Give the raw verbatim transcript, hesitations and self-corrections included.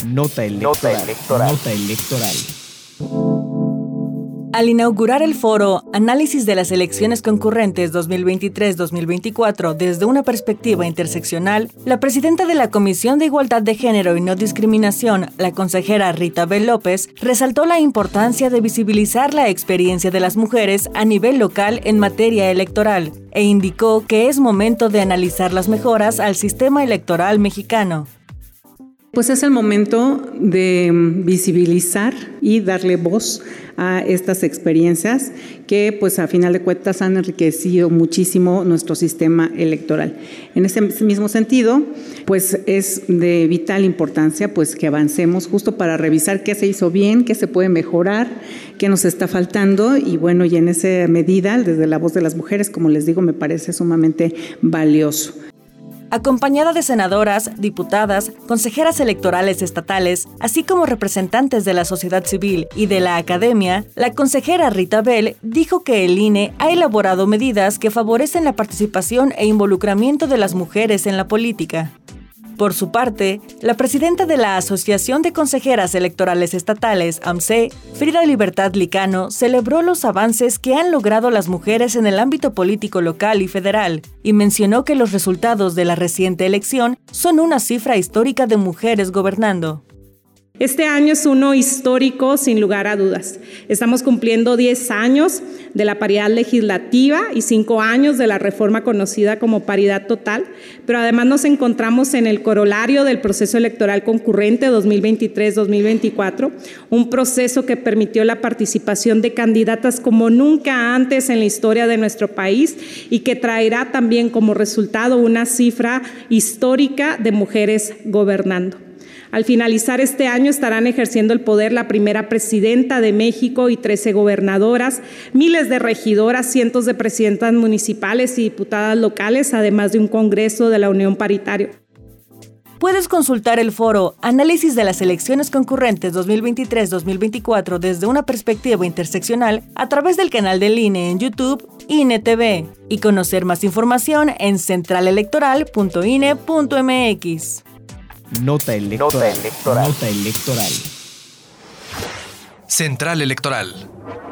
Nota electoral. Nota electoral. Nota electoral. Al inaugurar el foro Análisis de las elecciones concurrentes dos mil veintitrés dos mil veinticuatro desde una perspectiva interseccional, la presidenta de la Comisión de Igualdad de Género y No Discriminación, la consejera Rita Bel López, resaltó la importancia de visibilizar la experiencia de las mujeres a nivel local en materia electoral e indicó que es momento de analizar las mejoras al sistema electoral mexicano. Pues es el momento de visibilizar y darle voz a estas experiencias que, pues a final de cuentas, han enriquecido muchísimo nuestro sistema electoral. En ese mismo sentido, pues es de vital importancia pues que avancemos justo para revisar qué se hizo bien, qué se puede mejorar, qué nos está faltando y bueno, y en esa medida, desde la voz de las mujeres, como les digo, me parece sumamente valioso. Acompañada de senadoras, diputadas, consejeras electorales estatales, así como representantes de la sociedad civil y de la academia, la consejera Rita Bel dijo que el I N E ha elaborado medidas que favorecen la participación e involucramiento de las mujeres en la política. Por su parte, la presidenta de la Asociación de Consejeras Electorales Estatales, A M C E, Frida Libertad Licano, celebró los avances que han logrado las mujeres en el ámbito político local y federal, y mencionó que los resultados de la reciente elección son una cifra histórica de mujeres gobernando. Este año es uno histórico, sin lugar a dudas. Estamos cumpliendo diez años de la paridad legislativa y cinco años de la reforma conocida como paridad total, pero además nos encontramos en el corolario del proceso electoral concurrente dos mil veintitrés dos mil veinticuatro, un proceso que permitió la participación de candidatas como nunca antes en la historia de nuestro país y que traerá también como resultado una cifra histórica de mujeres gobernando. Al finalizar este año estarán ejerciendo el poder la primera presidenta de México y trece gobernadoras, miles de regidoras, cientos de presidentas municipales y diputadas locales, además de un Congreso de la Unión Paritario. Puedes consultar el foro Análisis de las elecciones concurrentes dos mil veintitrés dos mil veinticuatro desde una perspectiva interseccional a través del canal del I N E en YouTube, I N E T V, y conocer más información en central electoral punto I N E punto M X. Nota electoral. Nota electoral. Nota electoral. Central Electoral.